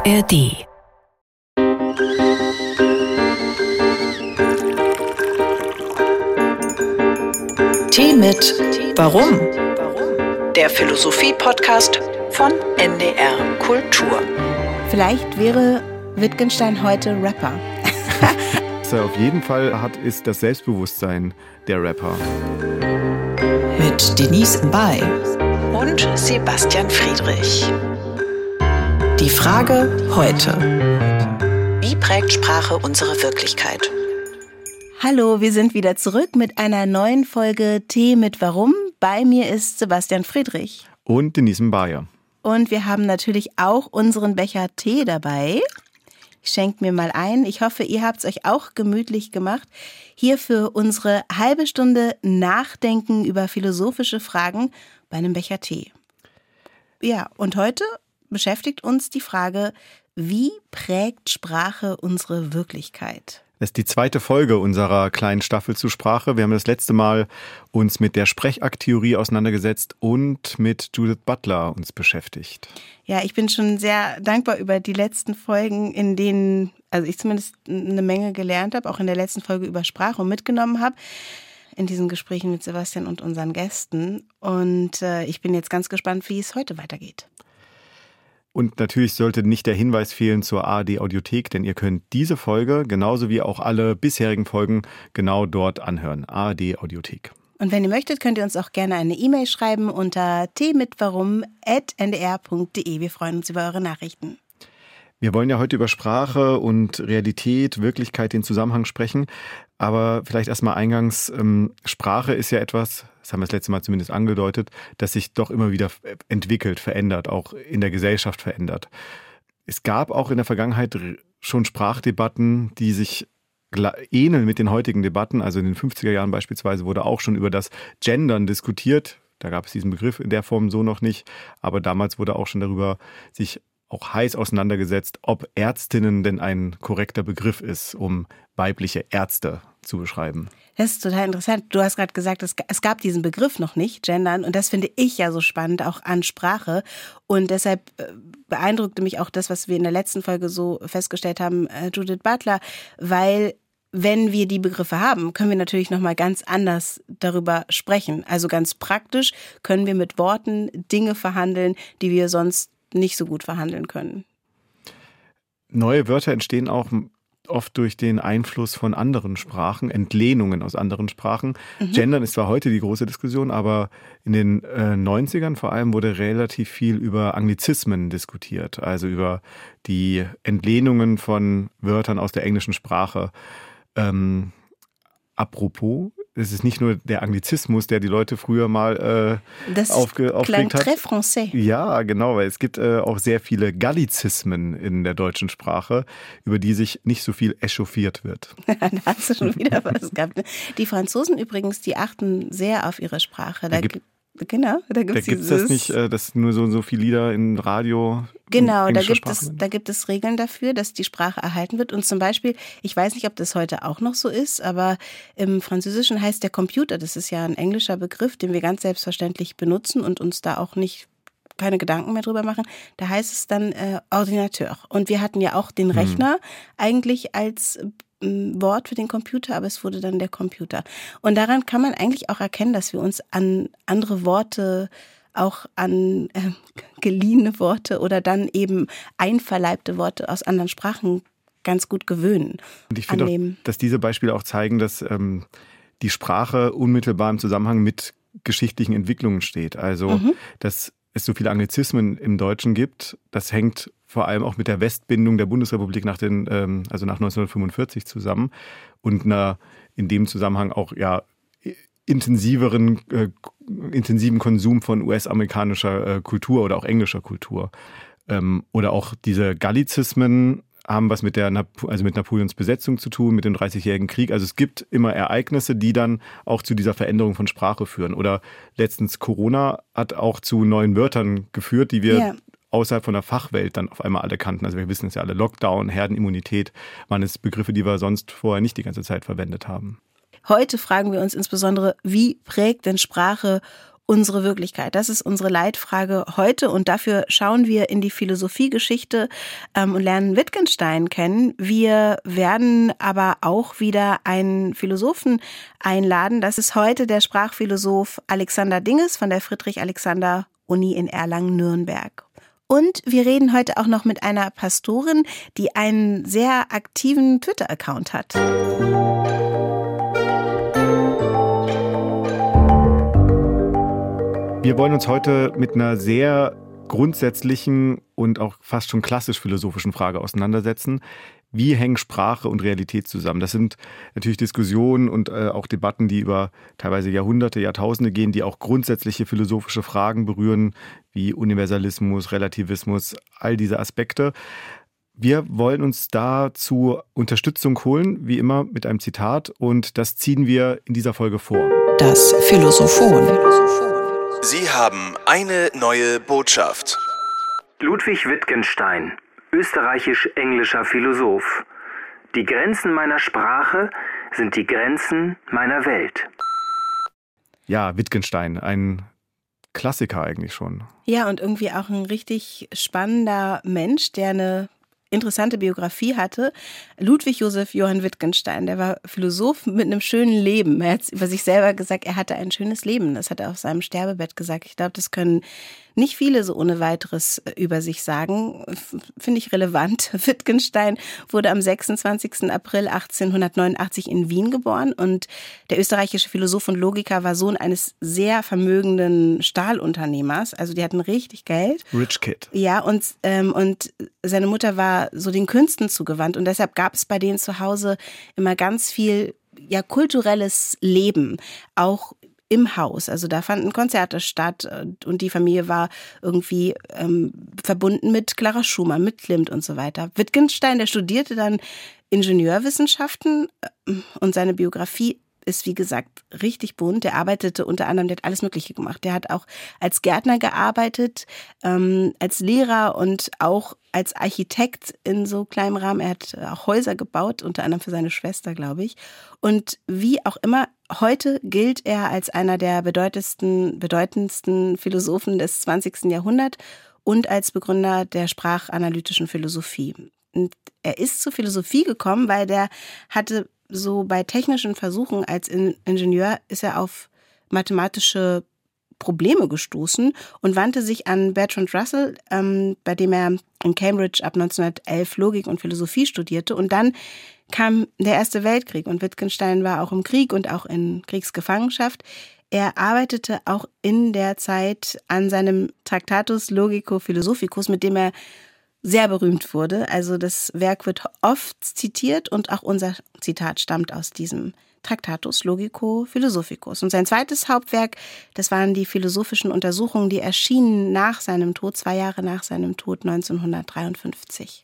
ARD. Tee mit Warum? Der Philosophie-Podcast von NDR Kultur. Vielleicht wäre Wittgenstein heute Rapper. Was er auf jeden Fall hat, ist das Selbstbewusstsein der Rapper. Mit Denise Mbay und Sebastian Friedrich. Die Frage heute. Wie prägt Sprache unsere Wirklichkeit? Hallo, wir sind wieder zurück mit einer neuen Folge Tee mit Warum. Bei mir ist Sebastian Friedrich. Und Denise Mbay. Und wir haben natürlich auch unseren Becher Tee dabei. Ich schenke mir mal ein. Ich hoffe, ihr habt es euch auch gemütlich gemacht. Hier für unsere halbe Stunde Nachdenken über philosophische Fragen bei einem Becher Tee. Ja, und heute beschäftigt uns die Frage, wie prägt Sprache unsere Wirklichkeit? Das ist die zweite Folge unserer kleinen Staffel zu Sprache. Wir haben das letzte Mal uns mit der Sprechakttheorie auseinandergesetzt und mit Judith Butler uns beschäftigt. Ja, ich bin schon sehr dankbar über die letzten Folgen, in denen ich zumindest eine Menge gelernt habe, auch in der letzten Folge über Sprache und mitgenommen habe, in diesen Gesprächen mit Sebastian und unseren Gästen. Und ich bin jetzt ganz gespannt, wie es heute weitergeht. Und natürlich sollte nicht der Hinweis fehlen zur ARD Audiothek, denn ihr könnt diese Folge genauso wie auch alle bisherigen Folgen genau dort anhören. ARD Audiothek. Und wenn ihr möchtet, könnt ihr uns auch gerne eine E-Mail schreiben unter teemitwarum@ndr.de. Wir freuen uns über eure Nachrichten. Wir wollen ja heute über Sprache und Realität, Wirklichkeit, den Zusammenhang sprechen. Aber vielleicht erstmal eingangs, Sprache ist ja etwas, das haben wir das letzte Mal zumindest angedeutet, das sich doch immer wieder entwickelt, verändert, auch in der Gesellschaft verändert. Es gab auch in der Vergangenheit schon Sprachdebatten, die sich ähneln mit den heutigen Debatten. Also in den 50er Jahren beispielsweise wurde auch schon über das Gendern diskutiert. Da gab es diesen Begriff in der Form so noch nicht. Aber damals wurde auch schon darüber sich auch heiß auseinandergesetzt, ob Ärztinnen denn ein korrekter Begriff ist, um weibliche Ärzte zu beschreiben. Das ist total interessant. Du hast gerade gesagt, es gab diesen Begriff noch nicht, Gendern. Und das finde ich ja so spannend, auch an Sprache. Und deshalb beeindruckte mich auch das, was wir in der letzten Folge so festgestellt haben, Judith Butler, weil wenn wir die Begriffe haben, können wir natürlich nochmal ganz anders darüber sprechen. Also ganz praktisch können wir mit Worten Dinge verhandeln, die wir sonst nicht so gut verhandeln können. Neue Wörter entstehen auch oft durch den Einfluss von anderen Sprachen, Entlehnungen aus anderen Sprachen. Gendern ist zwar heute die große Diskussion, aber in den 90ern vor allem wurde relativ viel über Anglizismen diskutiert, also über die Entlehnungen von Wörtern aus der englischen Sprache. Apropos, es ist nicht nur der Anglizismus, der die Leute früher mal aufgeregt hat. Très français. Ja, genau, weil es gibt auch sehr viele Gallizismen in der deutschen Sprache, über die sich nicht so viel echauffiert wird. Da hast du schon wieder was gehabt. Die Franzosen übrigens, die achten sehr auf ihre Sprache. Da gibt es das nicht, dass nur so viele Lieder im Radio. Genau, da gibt es Regeln dafür, dass die Sprache erhalten wird. Und zum Beispiel, ich weiß nicht, ob das heute auch noch so ist, aber im Französischen heißt der Computer, das ist ja ein englischer Begriff, den wir ganz selbstverständlich benutzen und uns da auch keine Gedanken mehr drüber machen. Da heißt es dann Ordinateur. Und wir hatten ja auch den Rechner eigentlich als Wort für den Computer, aber es wurde dann der Computer. Und daran kann man eigentlich auch erkennen, dass wir uns an andere Worte, auch an geliehene Worte oder dann eben einverleibte Worte aus anderen Sprachen ganz gut gewöhnen. Und ich finde auch, dass diese Beispiele auch zeigen, dass die Sprache unmittelbar im Zusammenhang mit geschichtlichen Entwicklungen steht. Also, dass es so viele Anglizismen im Deutschen gibt, das hängt vor allem auch mit der Westbindung der Bundesrepublik nach 1945 zusammen und in dem Zusammenhang auch intensiven Konsum von US-amerikanischer Kultur oder auch englischer Kultur. Oder auch diese Gallizismen haben was mit Napoleons Besetzung zu tun, mit dem 30-jährigen Krieg. Also es gibt immer Ereignisse, die dann auch zu dieser Veränderung von Sprache führen. Oder letztens Corona hat auch zu neuen Wörtern geführt, die wir außerhalb von der Fachwelt dann auf einmal alle kannten. Also wir wissen es ja alle, Lockdown, Herdenimmunität waren es Begriffe, die wir sonst vorher nicht die ganze Zeit verwendet haben. Heute fragen wir uns insbesondere, wie prägt denn Sprache unsere Wirklichkeit? Das ist unsere Leitfrage heute und dafür schauen wir in die Philosophiegeschichte und lernen Wittgenstein kennen. Wir werden aber auch wieder einen Philosophen einladen. Das ist heute der Sprachphilosoph Alexander Dinges von der Friedrich-Alexander-Uni in Erlangen-Nürnberg. Und wir reden heute auch noch mit einer Pastorin, die einen sehr aktiven Twitter-Account hat. Wir wollen uns heute mit einer sehr grundsätzlichen und auch fast schon klassisch philosophischen Frage auseinandersetzen. Wie hängen Sprache und Realität zusammen? Das sind natürlich Diskussionen und auch Debatten, die über teilweise Jahrhunderte, Jahrtausende gehen, die auch grundsätzliche philosophische Fragen berühren, wie Universalismus, Relativismus, all diese Aspekte. Wir wollen uns dazu Unterstützung holen, wie immer mit einem Zitat, und das ziehen wir in dieser Folge vor. Das Philosophon. Sie haben eine neue Botschaft. Ludwig Wittgenstein, österreichisch-englischer Philosoph. Die Grenzen meiner Sprache sind die Grenzen meiner Welt. Ja, Wittgenstein, ein Klassiker eigentlich schon. Ja, und irgendwie auch ein richtig spannender Mensch, der eine interessante Biografie hatte. Ludwig Joseph Johann Wittgenstein, der war Philosoph mit einem schönen Leben. Er hat über sich selber gesagt, er hatte ein schönes Leben. Das hat er auf seinem Sterbebett gesagt. Ich glaube, das können nicht viele so ohne weiteres über sich sagen. Finde ich relevant. Wittgenstein wurde am 26. April 1889 in Wien geboren und der österreichische Philosoph und Logiker war Sohn eines sehr vermögenden Stahlunternehmers. Also die hatten richtig Geld. Rich Kid. Ja, und seine Mutter war so den Künsten zugewandt und deshalb gab es bei denen zu Hause immer ganz viel kulturelles Leben, auch im Haus. Also da fanden Konzerte statt und die Familie war irgendwie verbunden mit Clara Schumann, mit Klimt und so weiter. Wittgenstein, der studierte dann Ingenieurwissenschaften und seine Biografie ist, wie gesagt, richtig bunt. Der arbeitete unter anderem, der hat alles Mögliche gemacht. Der hat auch als Gärtner gearbeitet, als Lehrer und auch als Architekt in so kleinem Rahmen. Er hat auch Häuser gebaut, unter anderem für seine Schwester, glaube ich. Und wie auch immer, heute gilt er als einer der bedeutendsten Philosophen des 20. Jahrhunderts und als Begründer der sprachanalytischen Philosophie. Und er ist zur Philosophie gekommen, weil der hatte so bei technischen Versuchen als Ingenieur ist er auf mathematische Probleme gestoßen und wandte sich an Bertrand Russell, bei dem er in Cambridge ab 1911 Logik und Philosophie studierte. Und dann kam der Erste Weltkrieg und Wittgenstein war auch im Krieg und auch in Kriegsgefangenschaft. Er arbeitete auch in der Zeit an seinem Tractatus Logico Philosophicus, mit dem er sehr berühmt wurde. Also das Werk wird oft zitiert und auch unser Zitat stammt aus diesem Tractatus Logico Philosophicus. Und sein zweites Hauptwerk, das waren die philosophischen Untersuchungen, die erschienen nach seinem Tod, 2 Jahre nach seinem Tod 1953.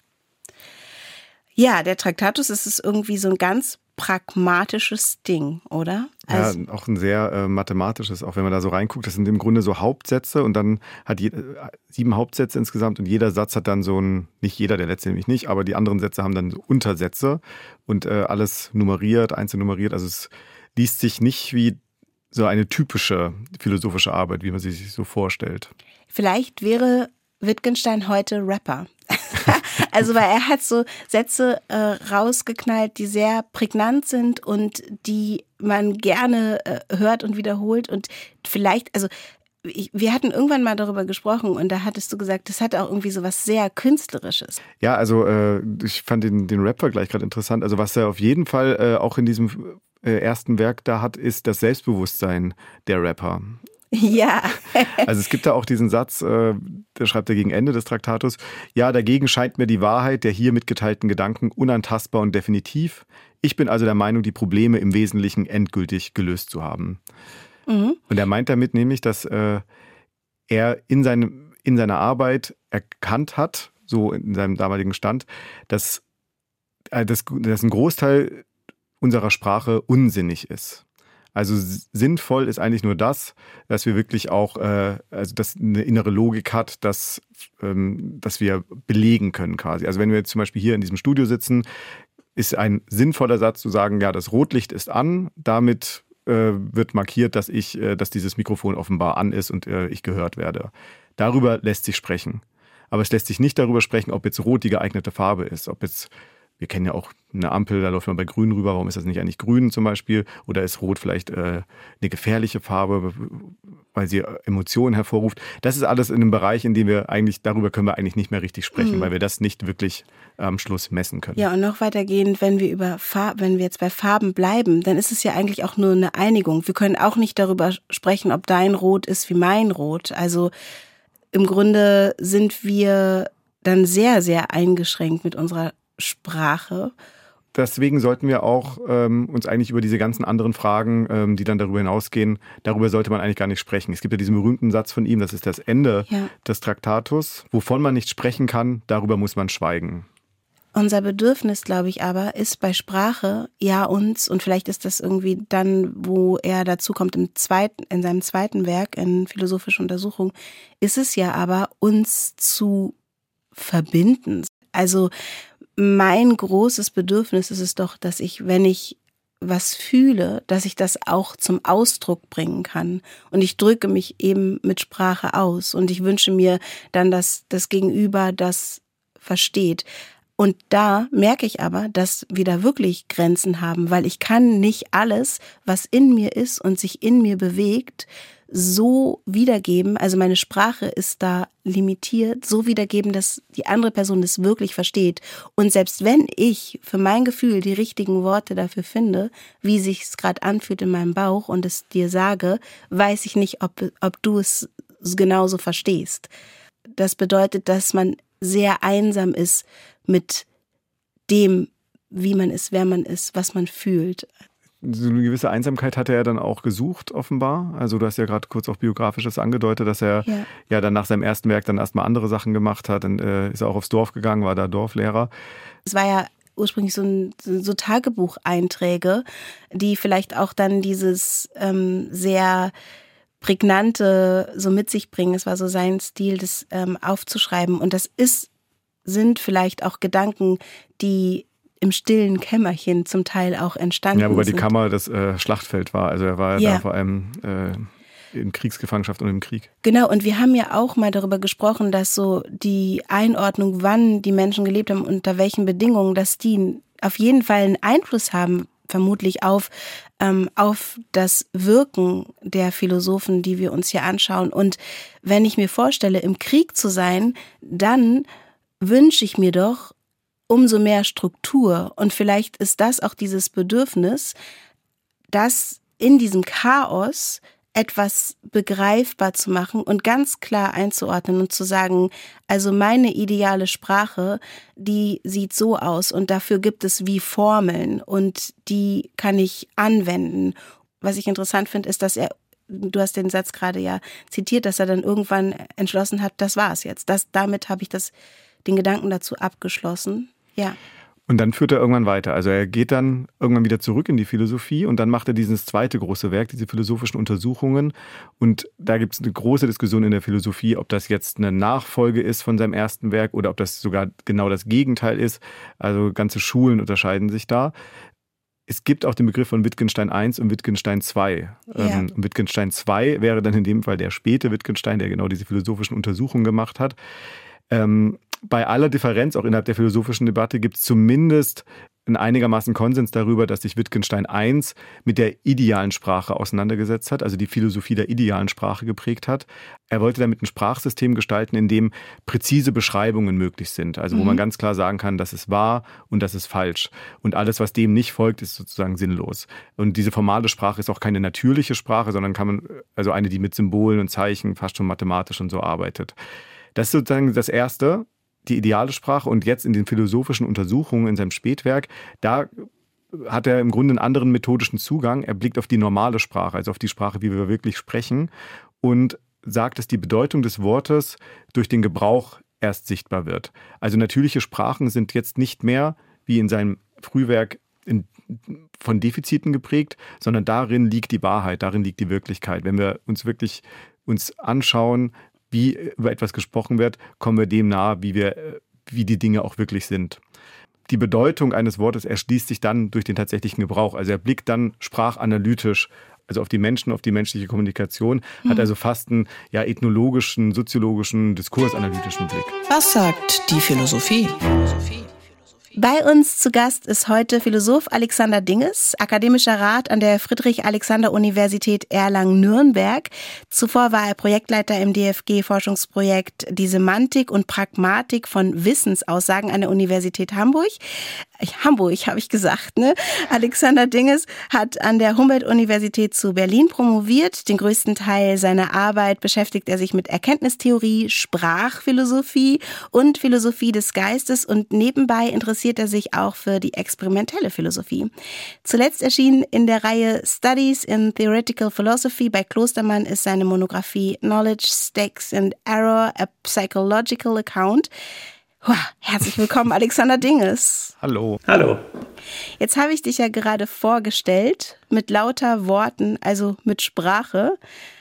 Ja, der Tractatus ist irgendwie so ein ganz pragmatisches Ding, oder? Also ja, auch ein sehr mathematisches, auch wenn man da so reinguckt. Das sind im Grunde so Hauptsätze und dann hat 7 Hauptsätze insgesamt und jeder Satz hat dann so ein, nicht jeder, der letzte nämlich nicht, aber die anderen Sätze haben dann so Untersätze und alles nummeriert, einzeln nummeriert. Also es liest sich nicht wie so eine typische philosophische Arbeit, wie man sie sich so vorstellt. Vielleicht wäre Wittgenstein heute Rapper. Also weil er hat so Sätze rausgeknallt, die sehr prägnant sind und die man gerne hört und wiederholt und vielleicht, also wir hatten irgendwann mal darüber gesprochen und da hattest du gesagt, das hat auch irgendwie so was sehr Künstlerisches. Ja, also ich fand den Rap-Vergleich gerade interessant. Also was er auf jeden Fall auch in diesem ersten Werk da hat, ist das Selbstbewusstsein der Rapper. Ja. Also es gibt da auch diesen Satz, der schreibt er gegen Ende des Traktatus, ja, dagegen scheint mir die Wahrheit der hier mitgeteilten Gedanken unantastbar und definitiv. Ich bin also der Meinung, die Probleme im Wesentlichen endgültig gelöst zu haben. Mhm. Und er meint damit nämlich, dass er in seiner Arbeit erkannt hat, so in seinem damaligen Stand, dass ein Großteil unserer Sprache unsinnig ist. Also sinnvoll ist eigentlich nur das, dass wir wirklich auch, also dass eine innere Logik hat, dass wir belegen können quasi. Also wenn wir jetzt zum Beispiel hier in diesem Studio sitzen, ist ein sinnvoller Satz zu sagen, ja, das Rotlicht ist an, damit wird markiert, dass dieses Mikrofon offenbar an ist und ich gehört werde. Darüber lässt sich sprechen. Aber es lässt sich nicht darüber sprechen, ob jetzt Rot die geeignete Farbe ist. Ob jetzt, wir kennen ja auch eine Ampel, da läuft man bei Grün rüber, warum ist das nicht eigentlich Grün zum Beispiel? Oder ist Rot vielleicht eine gefährliche Farbe, weil sie Emotionen hervorruft? Das ist alles in einem Bereich, in dem darüber können wir eigentlich nicht mehr richtig sprechen, weil wir das nicht wirklich am Schluss messen können. Ja, und noch weitergehend, wenn wir jetzt bei Farben bleiben, dann ist es ja eigentlich auch nur eine Einigung. Wir können auch nicht darüber sprechen, ob dein Rot ist wie mein Rot. Also im Grunde sind wir dann sehr, sehr eingeschränkt mit unserer Sprache. Deswegen sollten wir auch uns eigentlich über diese ganzen anderen Fragen, die dann darüber hinausgehen, darüber sollte man eigentlich gar nicht sprechen. Es gibt ja diesen berühmten Satz von ihm, das ist das Ende des Traktatus. Wovon man nicht sprechen kann, darüber muss man schweigen. Unser Bedürfnis, glaube ich aber, ist bei Sprache, uns, und vielleicht ist das irgendwie dann, wo er dazu kommt in seinem zweiten Werk, in Philosophische Untersuchung, ist es ja aber, uns zu verbinden. Also mein großes Bedürfnis ist es doch, dass ich, wenn ich was fühle, dass ich das auch zum Ausdruck bringen kann. Und ich drücke mich eben mit Sprache aus. Und ich wünsche mir dann, dass das Gegenüber das versteht. Und da merke ich aber, dass wir da wirklich Grenzen haben, weil ich kann nicht alles, was in mir ist und sich in mir bewegt, so wiedergeben, also meine Sprache ist da limitiert, so wiedergeben, dass die andere Person das wirklich versteht. Und selbst wenn ich für mein Gefühl die richtigen Worte dafür finde, wie sich's gerade anfühlt in meinem Bauch und es dir sage, weiß ich nicht, ob du es genauso verstehst. Das bedeutet, dass man sehr einsam ist mit dem, wie man ist, wer man ist, was man fühlt. So eine gewisse Einsamkeit hatte er dann auch gesucht, offenbar. Also du hast ja gerade kurz auch Biografisches angedeutet, dass er ja dann nach seinem ersten Werk dann erstmal andere Sachen gemacht hat. Dann ist er auch aufs Dorf gegangen, war da Dorflehrer. Es war ja ursprünglich so Tagebucheinträge, die vielleicht auch dann dieses sehr prägnante so mit sich bringen. Es war so sein Stil, das aufzuschreiben. Und das sind vielleicht auch Gedanken, die im stillen Kämmerchen zum Teil auch entstanden sind. Ja, wobei die Kammer das Schlachtfeld war. Also er war da vor allem in Kriegsgefangenschaft und im Krieg. Genau, und wir haben ja auch mal darüber gesprochen, dass so die Einordnung, wann die Menschen gelebt haben, unter welchen Bedingungen, dass die auf jeden Fall einen Einfluss haben, vermutlich auf das Wirken der Philosophen, die wir uns hier anschauen. Und wenn ich mir vorstelle, im Krieg zu sein, dann wünsche ich mir doch umso mehr Struktur. Und vielleicht ist das auch dieses Bedürfnis, dass in diesem Chaos etwas begreifbar zu machen und ganz klar einzuordnen und zu sagen, also meine ideale Sprache, die sieht so aus und dafür gibt es wie Formeln und die kann ich anwenden. Was ich interessant finde, ist, dass du hast den Satz gerade ja zitiert, dass er dann irgendwann entschlossen hat, das war es jetzt. Damit habe ich den Gedanken dazu abgeschlossen. Ja. Und dann führt er irgendwann weiter. Also er geht dann irgendwann wieder zurück in die Philosophie und dann macht er dieses zweite große Werk, diese philosophischen Untersuchungen. Und da gibt es eine große Diskussion in der Philosophie, ob das jetzt eine Nachfolge ist von seinem ersten Werk oder ob das sogar genau das Gegenteil ist. Also ganze Schulen unterscheiden sich da. Es gibt auch den Begriff von Wittgenstein I und Wittgenstein II. Ja. Wittgenstein II wäre dann in dem Fall der späte Wittgenstein, der genau diese philosophischen Untersuchungen gemacht hat. Bei aller Differenz, auch innerhalb der philosophischen Debatte, gibt es zumindest einen einigermaßen Konsens darüber, dass sich Wittgenstein I mit der idealen Sprache auseinandergesetzt hat, also die Philosophie der idealen Sprache geprägt hat. Er wollte damit ein Sprachsystem gestalten, in dem präzise Beschreibungen möglich sind, also wo man ganz klar sagen kann, das ist wahr und das ist falsch. Und alles, was dem nicht folgt, ist sozusagen sinnlos. Und diese formale Sprache ist auch keine natürliche Sprache, sondern also eine, die mit Symbolen und Zeichen fast schon mathematisch und so arbeitet. Das ist sozusagen das Erste, die ideale Sprache. Und jetzt in den philosophischen Untersuchungen in seinem Spätwerk, da hat er im Grunde einen anderen methodischen Zugang. Er blickt auf die normale Sprache, also auf die Sprache, wie wir wirklich sprechen, und sagt, dass die Bedeutung des Wortes durch den Gebrauch erst sichtbar wird. Also natürliche Sprachen sind jetzt nicht mehr, wie in seinem Frühwerk, von Defiziten geprägt, sondern darin liegt die Wahrheit, darin liegt die Wirklichkeit. Wenn wir uns anschauen, wie über etwas gesprochen wird, kommen wir dem nahe, wie die Dinge auch wirklich sind. Die Bedeutung eines Wortes erschließt sich dann durch den tatsächlichen Gebrauch. Also er blickt dann sprachanalytisch also auf die Menschen, auf die menschliche Kommunikation, hat also fast einen ethnologischen, soziologischen, diskursanalytischen Blick. Was sagt die Philosophie? Bei uns zu Gast ist heute Philosoph Alexander Dinges, akademischer Rat an der Friedrich-Alexander-Universität Erlangen-Nürnberg. Zuvor war er Projektleiter im DFG-Forschungsprojekt Die Semantik und Pragmatik von Wissensaussagen an der Universität Hamburg. Hamburg, habe ich gesagt, ne? Alexander Dinges hat an der Humboldt-Universität zu Berlin promoviert. Den größten Teil seiner Arbeit beschäftigt er sich mit Erkenntnistheorie, Sprachphilosophie und Philosophie des Geistes und nebenbei interessiert er sich auch für die experimentelle Philosophie. Zuletzt erschienen in der Reihe Studies in Theoretical Philosophy bei Klostermann ist seine Monographie Knowledge, Stakes and Error, a Psychological Account. Herzlich willkommen, Alexander Dinges. Hallo. Hallo. Jetzt habe ich dich ja gerade vorgestellt mit lauter Worten, also mit Sprache.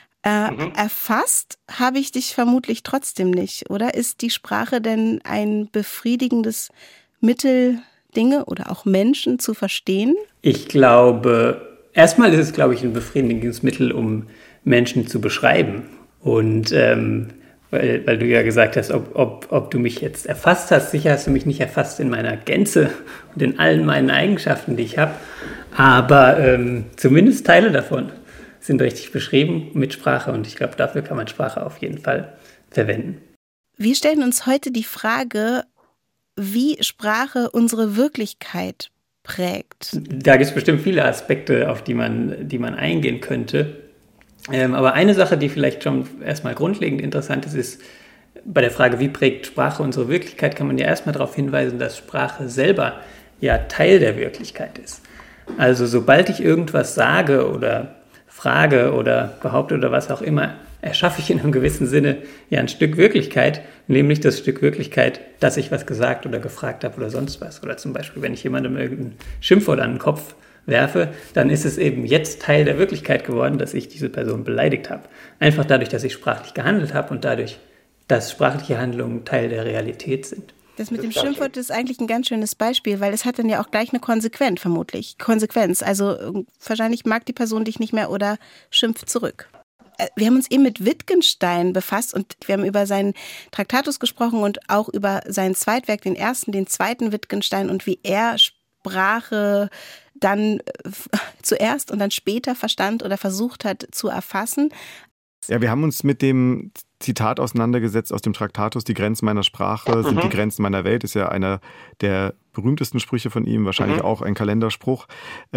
Erfasst habe ich dich vermutlich trotzdem nicht, oder? Ist die Sprache denn ein befriedigendes Mittel, Dinge oder auch Menschen zu verstehen? Ich glaube, erstmal ist es, glaube ich, ein befriedigendes Mittel, um Menschen zu beschreiben. Und weil du ja gesagt hast, ob du mich jetzt erfasst hast. Sicher hast du mich nicht erfasst in meiner Gänze und in allen meinen Eigenschaften, die ich habe. Aber zumindest Teile davon sind richtig beschrieben mit Sprache. Und ich glaube, dafür kann man Sprache auf jeden Fall verwenden. Wir stellen uns heute die Frage, wie Sprache unsere Wirklichkeit prägt. Da gibt es bestimmt viele Aspekte, auf die man eingehen könnte. Aber eine Sache, die vielleicht schon erstmal grundlegend interessant ist bei der Frage, wie prägt Sprache unsere Wirklichkeit, kann man ja erstmal darauf hinweisen, dass Sprache selber ja Teil der Wirklichkeit ist. Also sobald ich irgendwas sage oder frage oder behaupte oder was auch immer, erschaffe ich in einem gewissen Sinne ja ein Stück Wirklichkeit, nämlich das Stück Wirklichkeit, dass ich was gesagt oder gefragt habe oder sonst was. Oder zum Beispiel, wenn ich jemandem irgendein Schimpfwort an den Kopf werfe, dann ist es eben jetzt Teil der Wirklichkeit geworden, dass ich diese Person beleidigt habe. Einfach dadurch, dass ich sprachlich gehandelt habe und dadurch, dass sprachliche Handlungen Teil der Realität sind. Das mit dem Schimpfwort ist eigentlich ein ganz schönes Beispiel, weil es hat dann ja auch gleich eine Konsequenz. Also wahrscheinlich mag die Person dich nicht mehr oder schimpft zurück. Wir haben uns eben mit Wittgenstein befasst und wir haben über seinen Traktatus gesprochen und auch über sein Zweitwerk, den zweiten Wittgenstein und wie er Sprache dann zuerst und dann später verstand oder versucht hat zu erfassen. Ja, wir haben uns mit dem Zitat auseinandergesetzt aus dem Traktatus, die Grenzen meiner Sprache sind die Grenzen meiner Welt, ist ja einer der berühmtesten Sprüche von ihm, wahrscheinlich auch ein Kalenderspruch.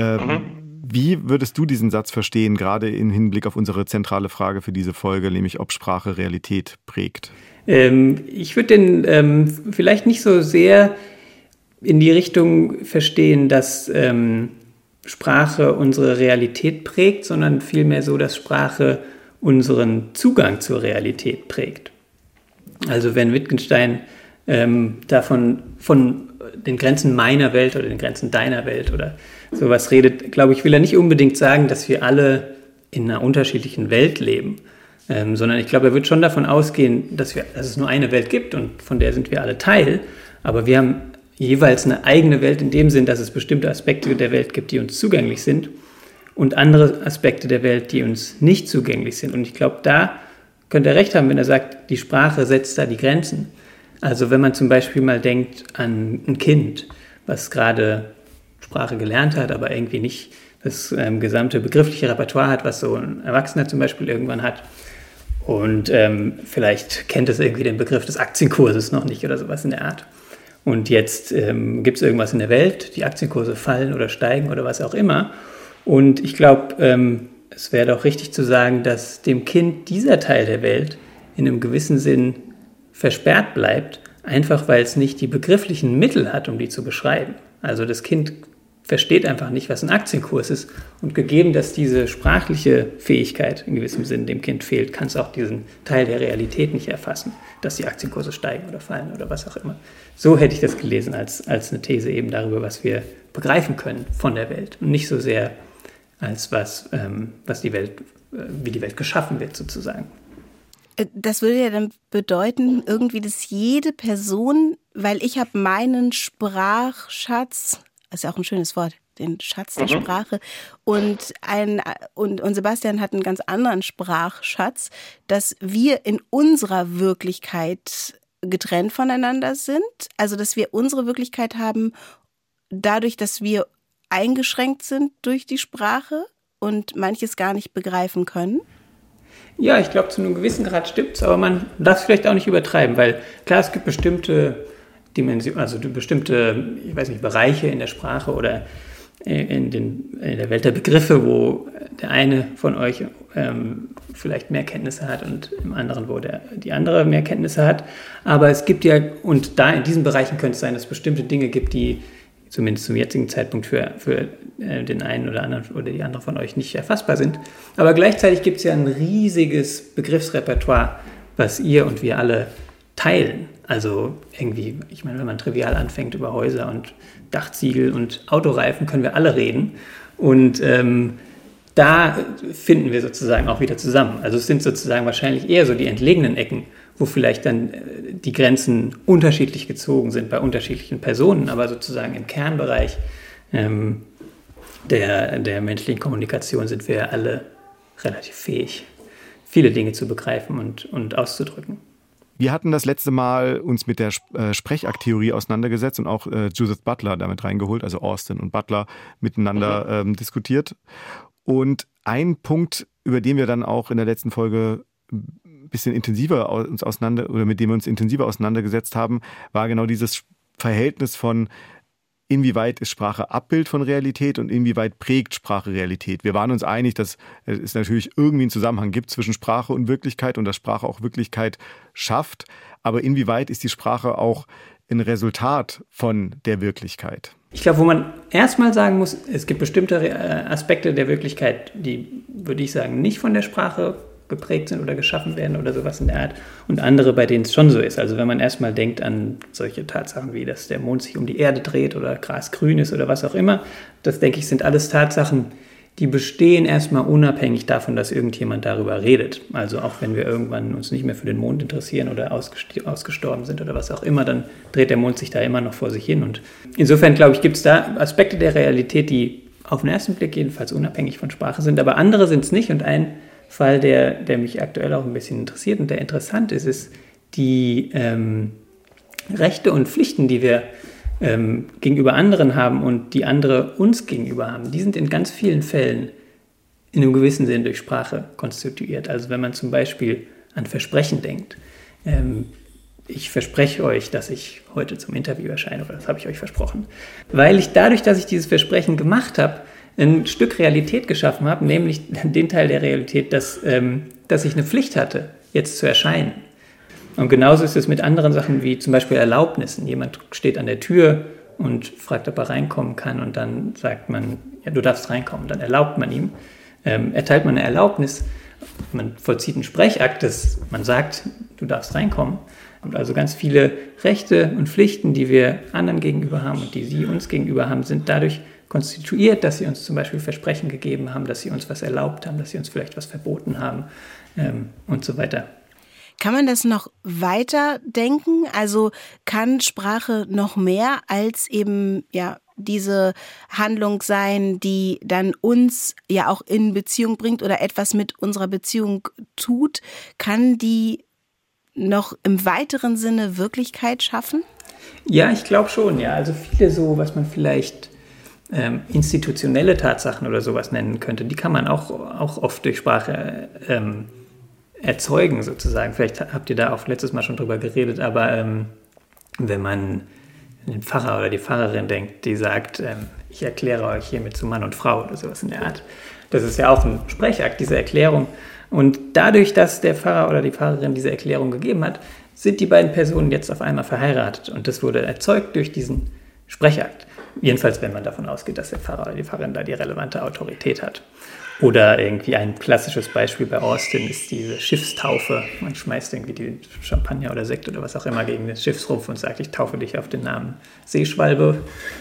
Wie würdest du diesen Satz verstehen, gerade im Hinblick auf unsere zentrale Frage für diese Folge, nämlich ob Sprache Realität prägt? Ich würde den vielleicht nicht so sehr in die Richtung verstehen, dass Sprache unsere Realität prägt, sondern vielmehr so, dass Sprache unseren Zugang zur Realität prägt. Also wenn Wittgenstein davon von den Grenzen meiner Welt oder den Grenzen deiner Welt oder sowas redet, glaube ich, will er nicht unbedingt sagen, dass wir alle in einer unterschiedlichen Welt leben, sondern ich glaube, er wird schon davon ausgehen, dass es nur eine Welt gibt und von der sind wir alle Teil, aber wir haben jeweils eine eigene Welt in dem Sinn, dass es bestimmte Aspekte der Welt gibt, die uns zugänglich sind und andere Aspekte der Welt, die uns nicht zugänglich sind. Und ich glaube, da könnte er recht haben, wenn er sagt, die Sprache setzt da die Grenzen. Also wenn man zum Beispiel mal denkt an ein Kind, was gerade Sprache gelernt hat, aber irgendwie nicht das gesamte begriffliche Repertoire hat, was so ein Erwachsener zum Beispiel irgendwann hat. Und vielleicht kennt es irgendwie den Begriff des Aktienkurses noch nicht oder sowas in der Art. Und jetzt gibt es irgendwas in der Welt, die Aktienkurse fallen oder steigen oder was auch immer. Und ich glaube, es wäre doch richtig zu sagen, dass dem Kind dieser Teil der Welt in einem gewissen Sinn versperrt bleibt, einfach weil es nicht die begrifflichen Mittel hat, um die zu beschreiben. Also das Kind versteht einfach nicht, was ein Aktienkurs ist. Und gegeben, dass diese sprachliche Fähigkeit in gewissem Sinn dem Kind fehlt, kann es auch diesen Teil der Realität nicht erfassen, dass die Aktienkurse steigen oder fallen oder was auch immer. So hätte ich das gelesen als eine These eben darüber, was wir begreifen können von der Welt und nicht so sehr als was die Welt, wie die Welt geschaffen wird sozusagen. Das würde ja dann bedeuten, irgendwie, dass jede Person, weil ich habe meinen Sprachschatz ist ja auch ein schönes Wort, den Schatz der Sprache. Und Sebastian hat einen ganz anderen Sprachschatz, dass wir in unserer Wirklichkeit getrennt voneinander sind. Also, dass wir unsere Wirklichkeit haben, dadurch, dass wir eingeschränkt sind durch die Sprache und manches gar nicht begreifen können. Ja, ich glaube, zu einem gewissen Grad stimmt's, aber man darf es vielleicht auch nicht übertreiben, weil klar, es gibt bestimmte Dimensionen, also bestimmte, ich weiß nicht, Bereiche in der Sprache oder in der Welt der Begriffe, wo der eine von euch vielleicht mehr Kenntnisse hat und im anderen, wo die andere mehr Kenntnisse hat. Aber es gibt ja, und da in diesen Bereichen könnte es sein, dass es bestimmte Dinge gibt, die zumindest zum jetzigen Zeitpunkt für den einen oder anderen oder die andere von euch nicht erfassbar sind. Aber gleichzeitig gibt es ja ein riesiges Begriffsrepertoire, was ihr und wir alle teilen. Also irgendwie, ich meine, wenn man trivial anfängt über Häuser und Dachziegel und Autoreifen, können wir alle reden. Und da finden wir sozusagen auch wieder zusammen. Also es sind sozusagen wahrscheinlich eher so die entlegenen Ecken, wo vielleicht dann die Grenzen unterschiedlich gezogen sind bei unterschiedlichen Personen, aber sozusagen im Kernbereich der menschlichen Kommunikation sind wir alle relativ fähig, viele Dinge zu begreifen und auszudrücken. Wir hatten das letzte Mal uns mit der Sprechakttheorie auseinandergesetzt und auch Judith Butler damit reingeholt, also Austin und Butler miteinander diskutiert. Und ein Punkt, über den wir dann auch in der letzten Folge ein bisschen intensiver uns mit dem wir uns intensiver auseinandergesetzt haben, war genau dieses Verhältnis von inwieweit ist Sprache Abbild von Realität und inwieweit prägt Sprache Realität. Wir waren uns einig, dass es natürlich irgendwie einen Zusammenhang gibt zwischen Sprache und Wirklichkeit und dass Sprache auch Wirklichkeit schafft. Aber inwieweit ist die Sprache auch ein Resultat von der Wirklichkeit? Ich glaube, wo man erstmal sagen muss, es gibt bestimmte Aspekte der Wirklichkeit, die, würde ich sagen, nicht von der Sprache geprägt sind oder geschaffen werden oder sowas in der Art und andere, bei denen es schon so ist. Also wenn man erstmal denkt an solche Tatsachen wie, dass der Mond sich um die Erde dreht oder Gras grün ist oder was auch immer, das, denke ich, sind alles Tatsachen, die bestehen erstmal unabhängig davon, dass irgendjemand darüber redet. Also auch wenn wir irgendwann uns nicht mehr für den Mond interessieren oder ausgestorben sind oder was auch immer, dann dreht der Mond sich da immer noch vor sich hin. Und insofern, glaube ich, gibt es da Aspekte der Realität, die auf den ersten Blick jedenfalls unabhängig von Sprache sind, aber andere sind es nicht. Und ein Fall, der mich aktuell auch ein bisschen interessiert und der interessant ist, ist die Rechte und Pflichten, die wir gegenüber anderen haben und die andere uns gegenüber haben. Die sind in ganz vielen Fällen in einem gewissen Sinn durch Sprache konstituiert. Also wenn man zum Beispiel an Versprechen denkt. Ich verspreche euch, dass ich heute zum Interview erscheine, oder das habe ich euch versprochen. Weil ich dadurch, dass ich dieses Versprechen gemacht habe, ein Stück Realität geschaffen habe, nämlich den Teil der Realität, dass ich eine Pflicht hatte, jetzt zu erscheinen. Und genauso ist es mit anderen Sachen wie zum Beispiel Erlaubnissen. Jemand steht an der Tür und fragt, ob er reinkommen kann und dann sagt man, ja, du darfst reinkommen. Dann erlaubt man ihm, erteilt man eine Erlaubnis, man vollzieht einen Sprechakt, dass man sagt, du darfst reinkommen. Und also ganz viele Rechte und Pflichten, die wir anderen gegenüber haben und die sie uns gegenüber haben, sind dadurch konstituiert, dass sie uns zum Beispiel Versprechen gegeben haben, dass sie uns was erlaubt haben, dass sie uns vielleicht was verboten haben und so weiter. Kann man das noch weiter denken? Also kann Sprache noch mehr als eben ja diese Handlung sein, die dann uns ja auch in Beziehung bringt oder etwas mit unserer Beziehung tut? Kann die noch im weiteren Sinne Wirklichkeit schaffen? Ja, ich glaube schon, ja. Also viele so, was man vielleicht institutionelle Tatsachen oder sowas nennen könnte, die kann man auch oft durch Sprache erzeugen sozusagen. Vielleicht habt ihr da auch letztes Mal schon drüber geredet, aber wenn man an den Pfarrer oder die Pfarrerin denkt, die sagt, ich erkläre euch hiermit zu Mann und Frau oder sowas in der Art. Das ist ja auch ein Sprechakt, diese Erklärung. Und dadurch, dass der Pfarrer oder die Pfarrerin diese Erklärung gegeben hat, sind die beiden Personen jetzt auf einmal verheiratet. Und das wurde erzeugt durch diesen Sprechakt. Jedenfalls, wenn man davon ausgeht, dass der Pfarrer oder die Pfarrerin da die relevante Autorität hat. Oder irgendwie ein klassisches Beispiel bei Austin ist diese Schiffstaufe. Man schmeißt irgendwie die Champagner oder Sekt oder was auch immer gegen den Schiffsrumpf und sagt, ich taufe dich auf den Namen Seeschwalbe.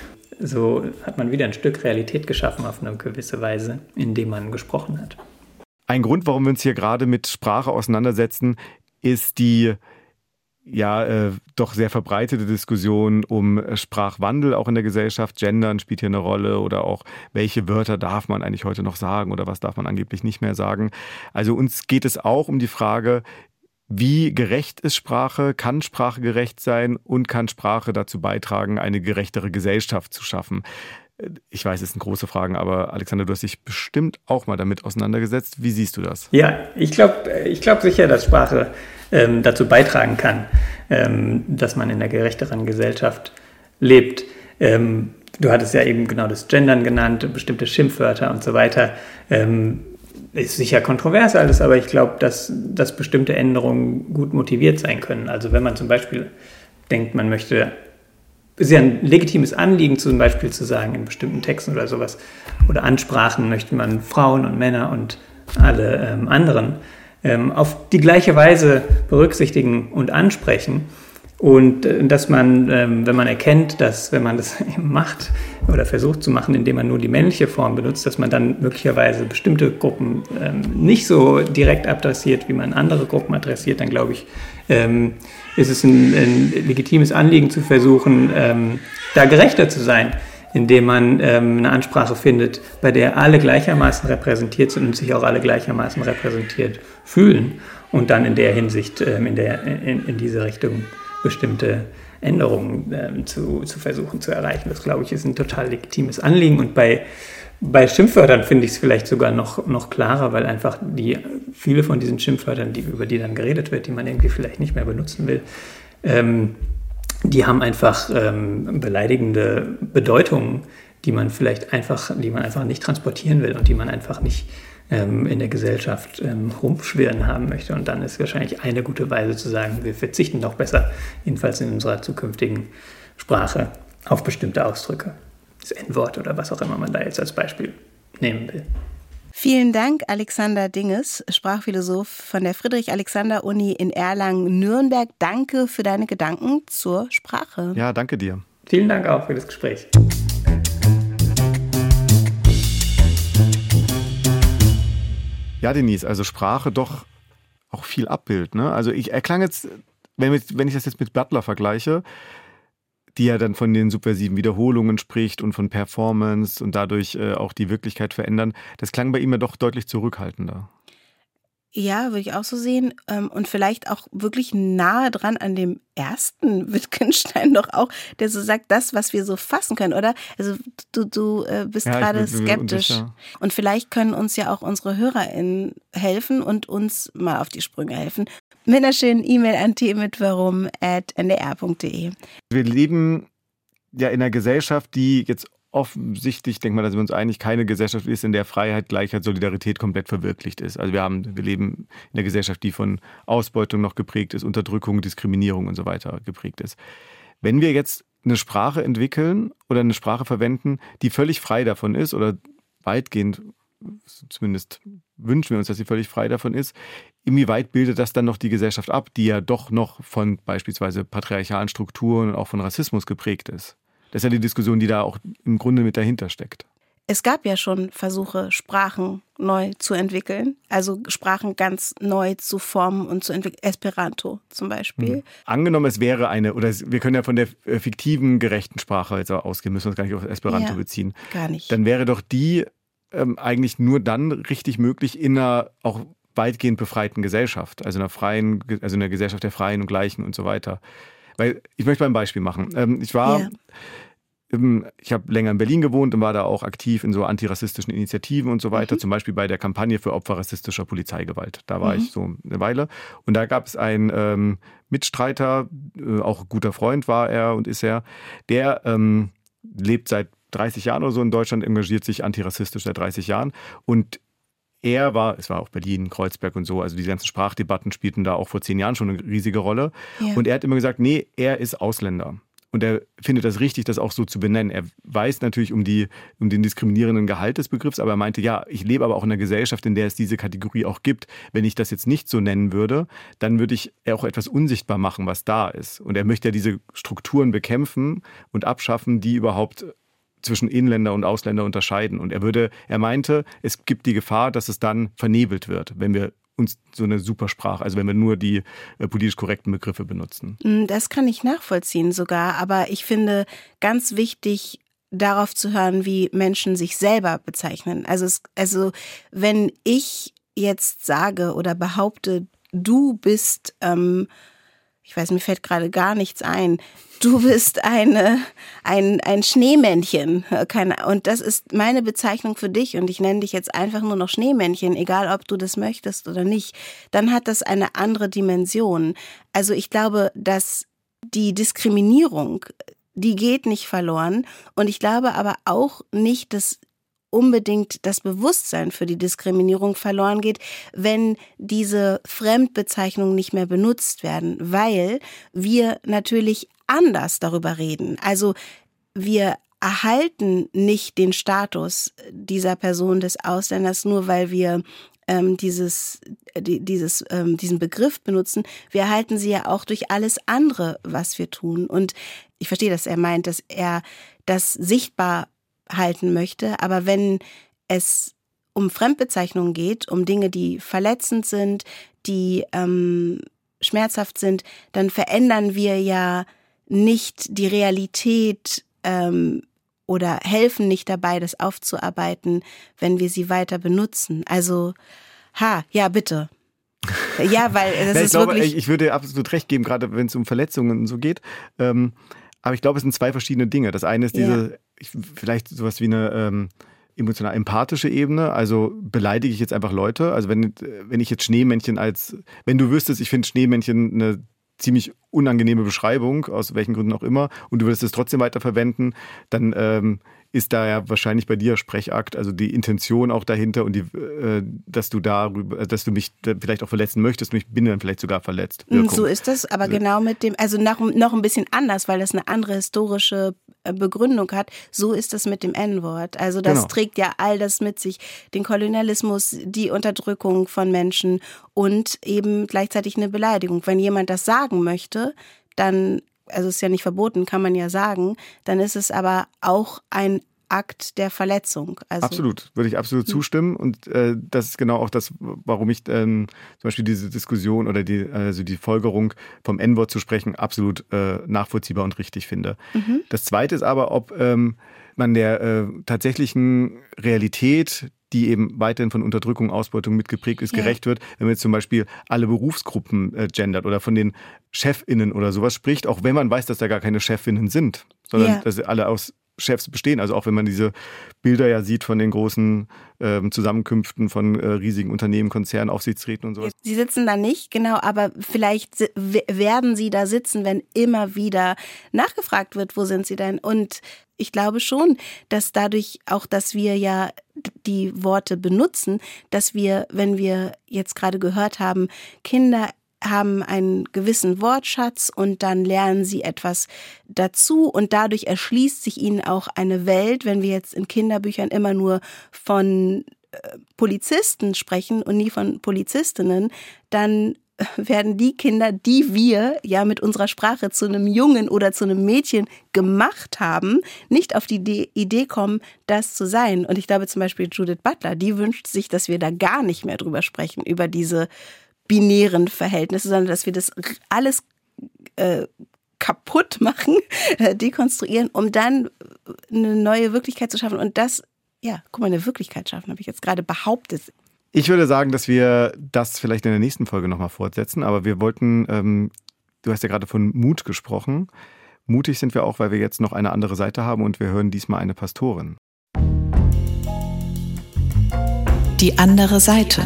So hat man wieder ein Stück Realität geschaffen auf eine gewisse Weise, indem man gesprochen hat. Ein Grund, warum wir uns hier gerade mit Sprache auseinandersetzen, ist die doch sehr verbreitete Diskussion um Sprachwandel auch in der Gesellschaft. Gendern spielt hier eine Rolle oder auch, welche Wörter darf man eigentlich heute noch sagen oder was darf man angeblich nicht mehr sagen. Also uns geht es auch um die Frage, wie gerecht ist Sprache? Kann Sprache gerecht sein? Und kann Sprache dazu beitragen, eine gerechtere Gesellschaft zu schaffen? Ich weiß, es sind große Fragen, aber Alexander, du hast dich bestimmt auch mal damit auseinandergesetzt. Wie siehst du das? Ja, ich glaub sicher, dass Sprache dazu beitragen kann, dass man in einer gerechteren Gesellschaft lebt. Du hattest ja eben genau das Gendern genannt, bestimmte Schimpfwörter und so weiter. Ist sicher kontrovers alles, aber ich glaube, dass bestimmte Änderungen gut motiviert sein können. Also wenn man zum Beispiel denkt, man möchte, ist ja ein legitimes Anliegen zum Beispiel zu sagen in bestimmten Texten oder sowas, oder Ansprachen möchte man Frauen und Männer und alle anderen auf die gleiche Weise berücksichtigen und ansprechen. Und dass man, wenn man erkennt, dass wenn man das macht oder versucht zu machen, indem man nur die männliche Form benutzt, dass man dann möglicherweise bestimmte Gruppen nicht so direkt adressiert, wie man andere Gruppen adressiert, dann glaube ich, ist es ein legitimes Anliegen zu versuchen, da gerechter zu sein, indem man eine Ansprache findet, bei der alle gleichermaßen repräsentiert sind und sich auch alle gleichermaßen repräsentiert fühlen und dann in der Hinsicht in diese Richtung bestimmte Änderungen zu versuchen zu erreichen. Das, glaube ich, ist ein total legitimes Anliegen. Und bei Schimpfwörtern finde ich es vielleicht sogar noch klarer, weil einfach viele von diesen Schimpfwörtern, über die dann geredet wird, die man irgendwie vielleicht nicht mehr benutzen will, die haben einfach beleidigende Bedeutungen, die man einfach nicht transportieren will und die man einfach nicht in der Gesellschaft rumschwirren haben möchte. Und dann ist wahrscheinlich eine gute Weise zu sagen, wir verzichten doch besser, jedenfalls in unserer zukünftigen Sprache, auf bestimmte Ausdrücke. Das N-Wort oder was auch immer man da jetzt als Beispiel nehmen will. Vielen Dank, Alexander Dinges, Sprachphilosoph von der Friedrich-Alexander-Uni in Erlangen-Nürnberg. Danke für deine Gedanken zur Sprache. Ja, danke dir. Vielen Dank auch für das Gespräch. Ja, Denise, also Sprache doch auch viel Abbild, ne? Also er klang jetzt, wenn ich das jetzt mit Butler vergleiche, die ja dann von den subversiven Wiederholungen spricht und von Performance und dadurch auch die Wirklichkeit verändern, das klang bei ihm ja doch deutlich zurückhaltender. Ja, würde ich auch so sehen. Und vielleicht auch wirklich nahe dran an dem ersten Wittgenstein doch auch, der so sagt, das, was wir so fassen können, oder? Also du bist gerade skeptisch. Und vielleicht können uns ja auch unsere HörerInnen helfen und uns mal auf die Sprünge helfen. Mit einer schönen E-Mail an themitwarum@ndr.de. Wir leben ja in einer Gesellschaft, die jetzt offensichtlich, denkt man, dass wir uns einig, keine Gesellschaft ist, in der Freiheit, Gleichheit, Solidarität komplett verwirklicht ist. Also wir leben in einer Gesellschaft, die von Ausbeutung noch geprägt ist, Unterdrückung, Diskriminierung und so weiter geprägt ist. Wenn wir jetzt eine Sprache entwickeln oder eine Sprache verwenden, die völlig frei davon ist oder weitgehend, zumindest wünschen wir uns, dass sie völlig frei davon ist, inwieweit bildet das dann noch die Gesellschaft ab, die ja doch noch von beispielsweise patriarchalen Strukturen und auch von Rassismus geprägt ist? Das ist ja die Diskussion, die da auch im Grunde mit dahinter steckt. Es gab ja schon Versuche, Sprachen neu zu entwickeln, also Sprachen ganz neu zu formen und zu entwickeln. Esperanto zum Beispiel. Angenommen, es wäre wir können ja von der fiktiven, gerechten Sprache jetzt ausgehen, müssen wir uns gar nicht auf Esperanto beziehen. Gar nicht. Dann wäre doch die eigentlich nur dann richtig möglich in einer auch weitgehend befreiten Gesellschaft, also einer Gesellschaft der Freien und Gleichen und so weiter. Weil ich möchte mal ein Beispiel machen. Ich habe länger in Berlin gewohnt und war da auch aktiv in so antirassistischen Initiativen und so weiter, zum Beispiel bei der Kampagne für Opfer rassistischer Polizeigewalt. Da war ich so eine Weile. Und da gab es einen Mitstreiter, auch guter Freund war er und ist er, der lebt seit 30 Jahren oder so in Deutschland, engagiert sich antirassistisch seit 30 Jahren und es war auch Berlin, Kreuzberg und so, also diese ganzen Sprachdebatten spielten da auch vor 10 Jahren schon eine riesige Rolle. Ja. Und er hat immer gesagt, nee, er ist Ausländer. Und er findet das richtig, das auch so zu benennen. Er weiß natürlich um den diskriminierenden Gehalt des Begriffs, aber er meinte, ja, ich lebe aber auch in einer Gesellschaft, in der es diese Kategorie auch gibt. Wenn ich das jetzt nicht so nennen würde, dann würde ich auch etwas unsichtbar machen, was da ist. Und er möchte ja diese Strukturen bekämpfen und abschaffen, die überhaupt zwischen Inländer und Ausländer unterscheiden. Und er meinte, es gibt die Gefahr, dass es dann vernebelt wird, wenn wir uns so eine Supersprache, also wenn wir nur die politisch korrekten Begriffe benutzen. Das kann ich nachvollziehen sogar, aber ich finde ganz wichtig, darauf zu hören, wie Menschen sich selber bezeichnen. Also wenn ich jetzt sage oder behaupte, du bist, ich weiß, mir fällt gerade gar nichts ein, du bist ein Schneemännchen. Und das ist meine Bezeichnung für dich und ich nenne dich jetzt einfach nur noch Schneemännchen, egal ob du das möchtest oder nicht. Dann hat das eine andere Dimension. Also ich glaube, dass die Diskriminierung, die geht nicht verloren. Und ich glaube aber auch nicht, dass unbedingt das Bewusstsein für die Diskriminierung verloren geht, wenn diese Fremdbezeichnungen nicht mehr benutzt werden, weil wir natürlich anders darüber reden. Also wir erhalten nicht den Status dieser Person des Ausländers, nur weil wir diesen Begriff benutzen. Wir erhalten sie ja auch durch alles andere, was wir tun. Und ich verstehe, dass er meint, dass er das sichtbar halten möchte, aber wenn es um Fremdbezeichnungen geht, um Dinge, die verletzend sind, die schmerzhaft sind, dann verändern wir ja nicht die Realität oder helfen nicht dabei, das aufzuarbeiten, wenn wir sie weiter benutzen. Also, ja, bitte. Ja, weil das ist wirklich... Ich würde absolut recht geben, gerade wenn es um Verletzungen und so geht. Aber ich glaube, es sind zwei verschiedene Dinge. Das eine ist vielleicht sowas wie eine emotional empathische Ebene. Also beleidige ich jetzt einfach Leute. Also wenn ich jetzt Schneemännchen wenn du wüsstest, ich finde Schneemännchen eine ziemlich unangenehme Beschreibung, aus welchen Gründen auch immer, und du würdest es trotzdem weiter verwenden, dann ist da ja wahrscheinlich bei dir Sprechakt, also die Intention auch dahinter und dass du mich vielleicht auch verletzen möchtest, mich bin dann vielleicht sogar verletzt. Wirkung. So ist das, aber genau mit dem, also noch ein bisschen anders, weil das eine andere historische Begründung hat. So ist das mit dem N-Wort. Also das trägt ja all das mit sich, den Kolonialismus, die Unterdrückung von Menschen und eben gleichzeitig eine Beleidigung. Wenn jemand das sagen möchte, dann, also ist ja nicht verboten, kann man ja sagen, dann ist es aber auch ein Akt der Verletzung. Also absolut, würde ich absolut zustimmen und das ist genau auch das, warum ich zum Beispiel diese Diskussion oder die Folgerung vom N-Wort zu sprechen absolut nachvollziehbar und richtig finde. Mhm. Das Zweite ist aber, ob man der tatsächlichen Realität, die eben weiterhin von Unterdrückung, Ausbeutung mitgeprägt ist, gerecht wird, wenn man jetzt zum Beispiel alle Berufsgruppen gendert oder von den ChefInnen oder sowas spricht, auch wenn man weiß, dass da gar keine ChefInnen sind, sondern dass sie alle aus Chefs bestehen. Also auch wenn man diese Bilder ja sieht von den großen Zusammenkünften von riesigen Unternehmen, Konzernen, Aufsichtsräten und sowas. Sie sitzen da nicht, genau, aber vielleicht werden sie da sitzen, wenn immer wieder nachgefragt wird, wo sind sie denn? Und ich glaube schon, dass dadurch auch, dass wir ja die Worte benutzen, dass wir, wenn wir jetzt gerade gehört haben, Kinder haben einen gewissen Wortschatz und dann lernen sie etwas dazu und dadurch erschließt sich ihnen auch eine Welt, wenn wir jetzt in Kinderbüchern immer nur von Polizisten sprechen und nie von Polizistinnen, dann werden die Kinder, die wir ja mit unserer Sprache zu einem Jungen oder zu einem Mädchen gemacht haben, nicht auf die Idee kommen, das zu sein. Und ich glaube zum Beispiel Judith Butler, die wünscht sich, dass wir da gar nicht mehr drüber sprechen, über diese binären Verhältnisse, sondern dass wir das alles kaputt machen, dekonstruieren, um dann eine neue Wirklichkeit zu schaffen. Und das, eine Wirklichkeit schaffen, habe ich jetzt gerade behauptet. Ich würde sagen, dass wir das vielleicht in der nächsten Folge nochmal fortsetzen, aber wir wollten, du hast ja gerade von Mut gesprochen. Mutig sind wir auch, weil wir jetzt noch eine andere Seite haben und wir hören diesmal eine Pastorin. Die andere Seite.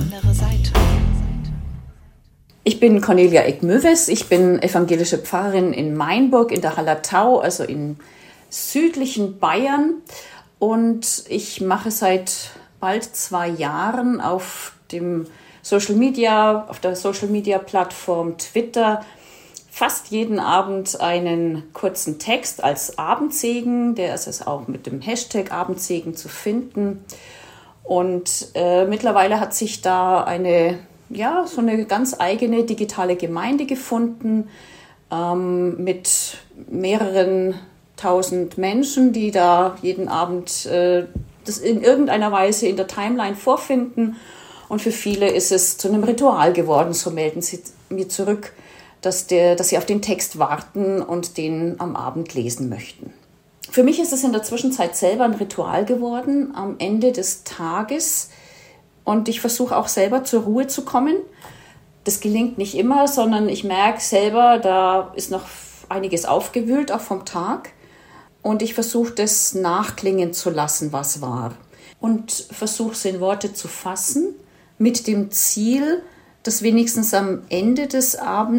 Ich bin Cornelia Eck-Möwes, ich bin evangelische Pfarrerin in Mainburg in der Hallertau, also im südlichen Bayern. Und ich mache seit bald 2 Jahren auf der Social Media Plattform Twitter fast jeden Abend einen kurzen Text als Abendsegen. Der ist es auch mit dem Hashtag Abendsegen zu finden. Und mittlerweile hat sich da so eine ganz eigene digitale Gemeinde gefunden mit mehreren 1000 Menschen, die da jeden Abend das in irgendeiner Weise in der Timeline vorfinden. Und für viele ist es zu einem Ritual geworden, so melden sie mir zurück, dass sie auf den Text warten und den am Abend lesen möchten. Für mich ist es in der Zwischenzeit selber ein Ritual geworden, am Ende des Tages. Und ich versuche auch selber zur Ruhe zu kommen. Das gelingt nicht immer, sondern ich merke selber, da ist noch einiges aufgewühlt, auch vom Tag. Und ich versuche das nachklingen zu lassen, was war. Und versuche es in Worte zu fassen, mit dem Ziel, dass wenigstens am Ende des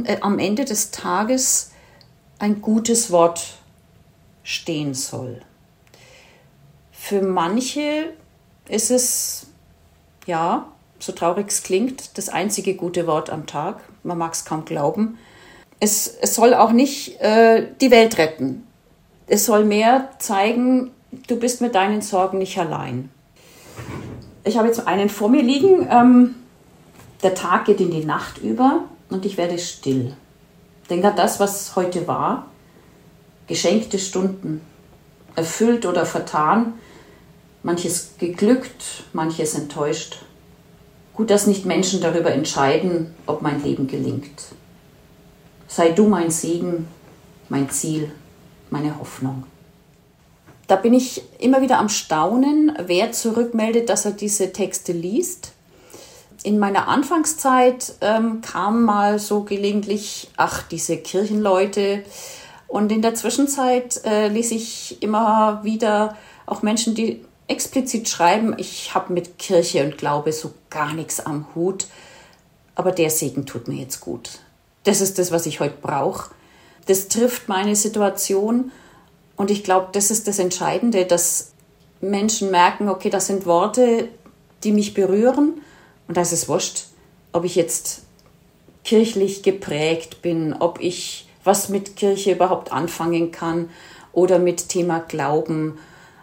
Tages ein gutes Wort stehen soll. Für manche ist es, ja, so traurig es klingt, das einzige gute Wort am Tag. Man mag es kaum glauben. Es soll auch nicht die Welt retten. Es soll mehr zeigen, du bist mit deinen Sorgen nicht allein. Ich habe jetzt einen vor mir liegen. Der Tag geht in die Nacht über und ich werde still. Denk an das, was heute war. Geschenkte Stunden, erfüllt oder vertan. Manches geglückt, manches enttäuscht. Gut, dass nicht Menschen darüber entscheiden, ob mein Leben gelingt. Sei du mein Segen, mein Ziel, meine Hoffnung. Da bin ich immer wieder am Staunen, wer zurückmeldet, dass er diese Texte liest. In meiner Anfangszeit kam mal so gelegentlich, diese Kirchenleute. Und in der Zwischenzeit lese ich immer wieder auch Menschen, die explizit schreiben, ich habe mit Kirche und Glaube so gar nichts am Hut, aber der Segen tut mir jetzt gut. Das ist das, was ich heute brauche. Das trifft meine Situation und ich glaube, das ist das Entscheidende, dass Menschen merken, okay, das sind Worte, die mich berühren und da ist es wurscht, ob ich jetzt kirchlich geprägt bin, ob ich was mit Kirche überhaupt anfangen kann oder mit Thema Glauben.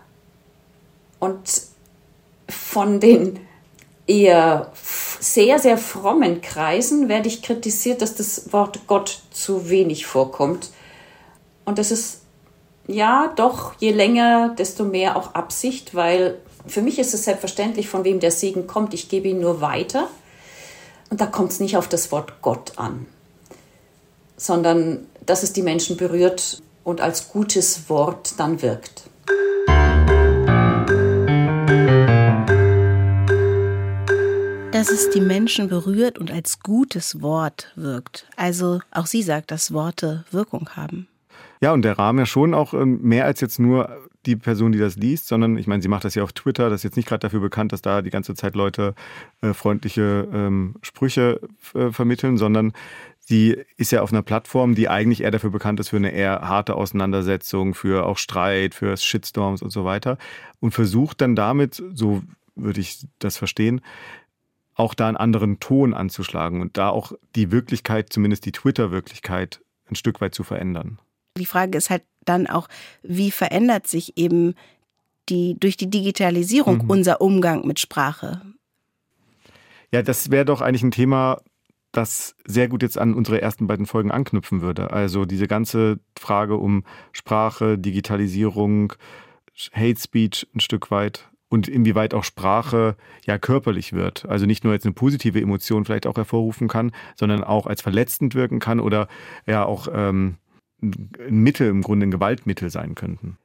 Und von den eher sehr, sehr frommen Kreisen werde ich kritisiert, dass das Wort Gott zu wenig vorkommt. Und das ist, ja, doch, je länger, desto mehr auch Absicht, weil für mich ist es selbstverständlich, von wem der Segen kommt. Ich gebe ihn nur weiter. Und da kommt es nicht auf das Wort Gott an, sondern dass es die Menschen berührt und als gutes Wort dann wirkt. Dass es die Menschen berührt und als gutes Wort wirkt. Also auch sie sagt, dass Worte Wirkung haben. Ja, und der Rahmen ja schon auch mehr als jetzt nur die Person, die das liest, sondern ich meine, sie macht das ja auf Twitter, das ist jetzt nicht gerade dafür bekannt, dass da die ganze Zeit Leute freundliche Sprüche vermitteln, sondern sie ist ja auf einer Plattform, die eigentlich eher dafür bekannt ist für eine eher harte Auseinandersetzung, für auch Streit, für Shitstorms und so weiter und versucht dann damit, so würde ich das verstehen, auch da einen anderen Ton anzuschlagen und da auch die Wirklichkeit, zumindest die Twitter-Wirklichkeit, ein Stück weit zu verändern. Die Frage ist halt dann auch, wie verändert sich eben durch die Digitalisierung unser Umgang mit Sprache? Ja, das wäre doch eigentlich ein Thema, das sehr gut jetzt an unsere ersten beiden Folgen anknüpfen würde. Also diese ganze Frage um Sprache, Digitalisierung, Hate Speech ein Stück weit. Und inwieweit auch Sprache ja körperlich wird. Also nicht nur jetzt eine positive Emotion vielleicht auch hervorrufen kann, sondern auch als verletzend wirken kann oder ja auch ein Mittel, im Grunde ein Gewaltmittel sein könnten.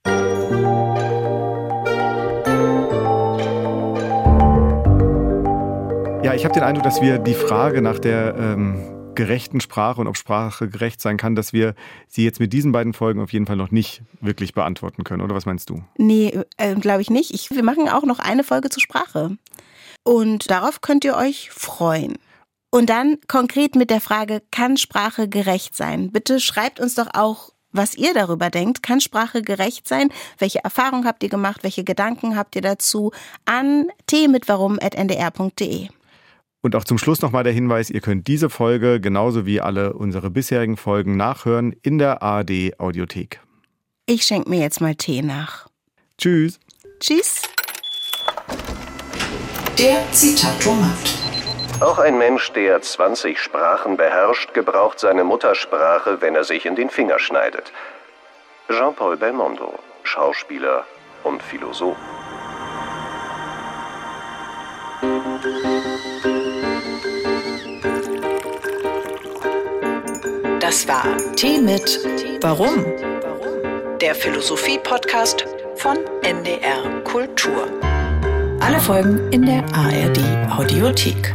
Ja, ich habe den Eindruck, dass wir die Frage nach der gerechten Sprache und ob Sprache gerecht sein kann, dass wir sie jetzt mit diesen beiden Folgen auf jeden Fall noch nicht wirklich beantworten können. Oder was meinst du? Nee, glaube ich nicht. Wir machen auch noch eine Folge zur Sprache. Und darauf könnt ihr euch freuen. Und dann konkret mit der Frage, kann Sprache gerecht sein? Bitte schreibt uns doch auch, was ihr darüber denkt. Kann Sprache gerecht sein? Welche Erfahrungen habt ihr gemacht? Welche Gedanken habt ihr dazu? An t-mit-warum@ndr.de. Und auch zum Schluss nochmal der Hinweis, ihr könnt diese Folge genauso wie alle unsere bisherigen Folgen nachhören in der ARD-Audiothek. Ich schenke mir jetzt mal Tee nach. Tschüss. Tschüss. Der Zitatomat. Auch ein Mensch, der 20 Sprachen beherrscht, gebraucht seine Muttersprache, wenn er sich in den Finger schneidet. Jean-Paul Belmondo, Schauspieler und Philosoph. Das war Tee mit Warum? Der Philosophie-Podcast von NDR Kultur. Alle Folgen in der ARD Audiothek.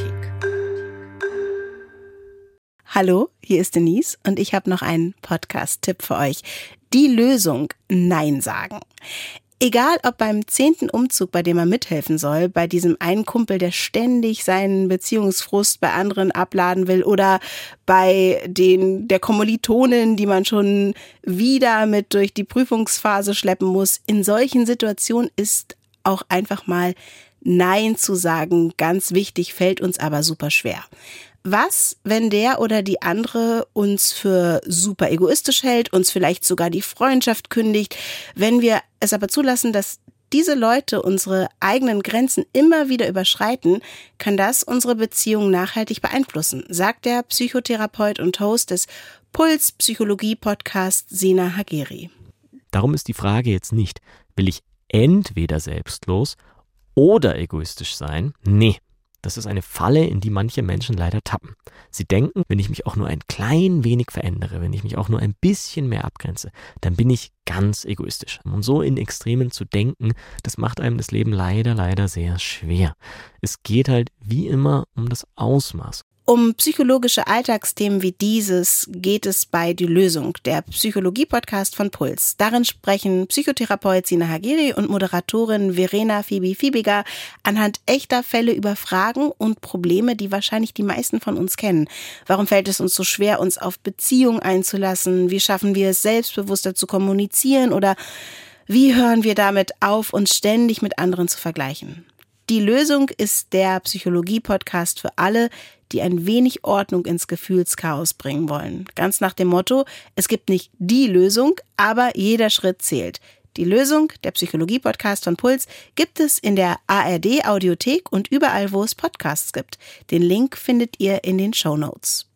Hallo, hier ist Denise und ich habe noch einen Podcast-Tipp für euch. Die Lösung: Nein sagen. Egal ob beim 10. Umzug, bei dem er mithelfen soll, bei diesem einen Kumpel, der ständig seinen Beziehungsfrust bei anderen abladen will, oder bei der Kommilitonin, die man schon wieder mit durch die Prüfungsphase schleppen muss. In solchen Situationen ist auch einfach mal Nein zu sagen ganz wichtig, fällt uns aber super schwer. Was, wenn der oder die andere uns für super egoistisch hält, uns vielleicht sogar die Freundschaft kündigt, wenn wir es aber zulassen, dass diese Leute unsere eigenen Grenzen immer wieder überschreiten, kann das unsere Beziehung nachhaltig beeinflussen, sagt der Psychotherapeut und Host des Puls-Psychologie-Podcasts Sina Hagheri. Darum ist die Frage jetzt nicht, will ich entweder selbstlos oder egoistisch sein? Nee. Das ist eine Falle, in die manche Menschen leider tappen. Sie denken, wenn ich mich auch nur ein klein wenig verändere, wenn ich mich auch nur ein bisschen mehr abgrenze, dann bin ich ganz egoistisch. Und so in Extremen zu denken, das macht einem das Leben leider sehr schwer. Es geht halt wie immer um das Ausmaß. Um psychologische Alltagsthemen wie dieses geht es bei Die Lösung, der Psychologie-Podcast von Puls. Darin sprechen Psychotherapeut Sina Hagheri und Moderatorin Verena Fiebiger anhand echter Fälle über Fragen und Probleme, die wahrscheinlich die meisten von uns kennen. Warum fällt es uns so schwer, uns auf Beziehungen einzulassen? Wie schaffen wir es, selbstbewusster zu kommunizieren? Oder wie hören wir damit auf, uns ständig mit anderen zu vergleichen? Die Lösung ist der Psychologie-Podcast für alle, die ein wenig Ordnung ins Gefühlschaos bringen wollen. Ganz nach dem Motto, es gibt nicht die Lösung, aber jeder Schritt zählt. Die Lösung, der Psychologie-Podcast von Puls, gibt es in der ARD Audiothek und überall, wo es Podcasts gibt. Den Link findet ihr in den Shownotes.